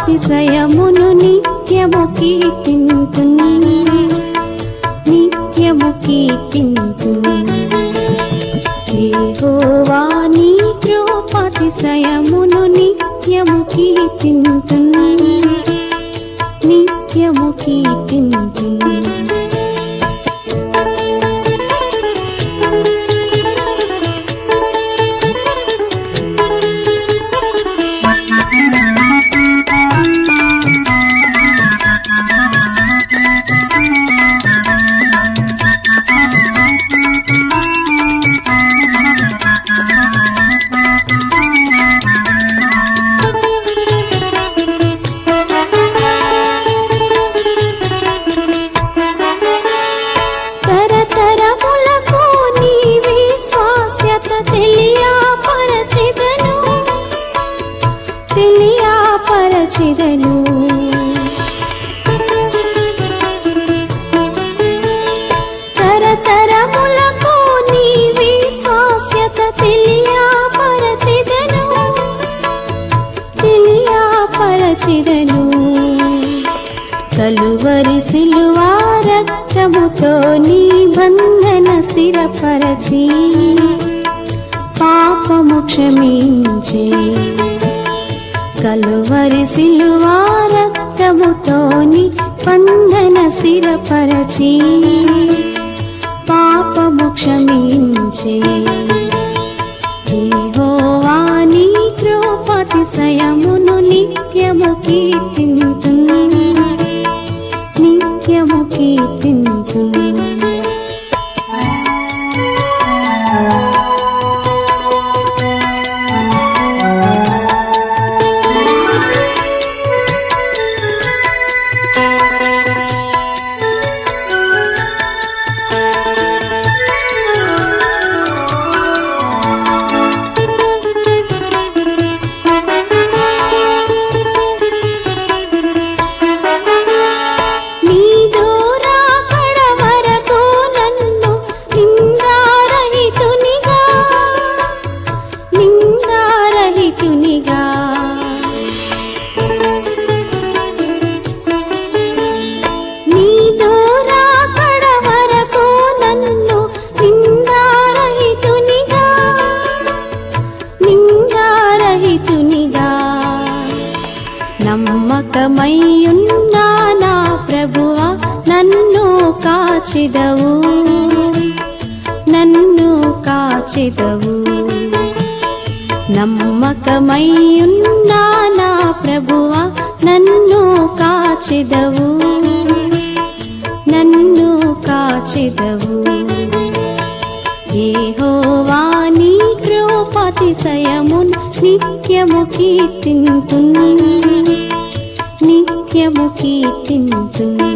కృపాతిశయమును నిత్యము కీర్తింతును నిత్యము కీర్తింతును యెహోవా నీ కృపాతిశయమును నిత్యము కీర్తింతును నిత్యము కీర్తింతును తెలియపరచెదను తరతరములకు నీ విశ్వాస్యత తెలియపరచెదను కలువరి సిలువ రక్తముతో నీ బంధన స్థిరపరచి పాపము క్షమించే కలువరి సిలువ రక్తముతో నీ బంధన స్థిరపరచి పాపము క్షమించే యెహోవా నీ కృపాతిశయమును నిత్యము కీర్తింతును నిత్యము కీర్తింతును నమ్మకమయ్యున్నా నా ప్రభువా నన్ను కాచెదవు నమ్మకమయ్యున్నా నా ప్రభువా నన్ను కాచెదవు యెహోవా నీ కృపాతిశయమును నిత్యము కీర్తింతును నిత్యము కీర్తింతును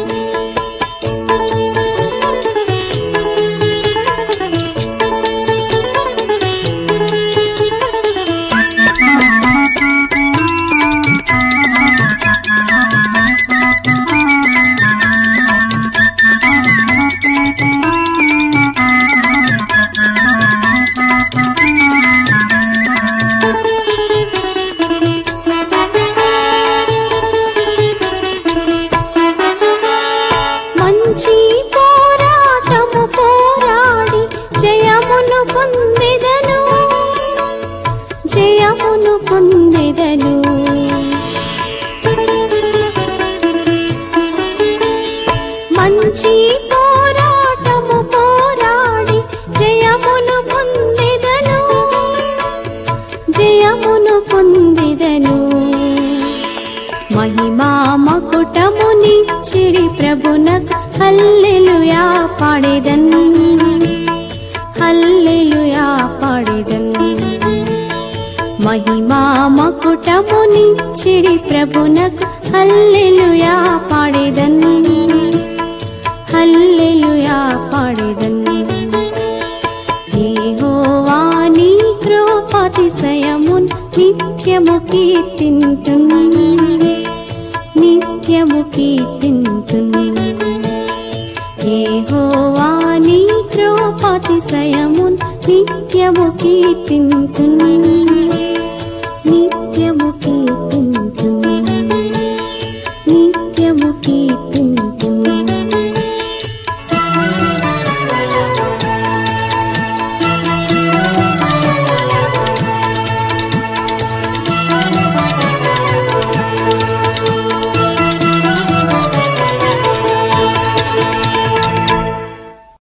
జయమును పొందెదను మంచి పోరాటము పోరాడి జయమును పొందెదను మహిమా మకుటమునిచ్చిడి ప్రభునకు హల్లెలూయా పాడెదను మహిమా మకుటమునిచ్చిడి ప్రభునకు హల్లెలూయా పాడెదను యెహోవా నీ కృపాతిశయమును నిత్యము కీర్తింతును యెహోవా నీ కృపాతిశయమును నిత్యము కీర్తింతును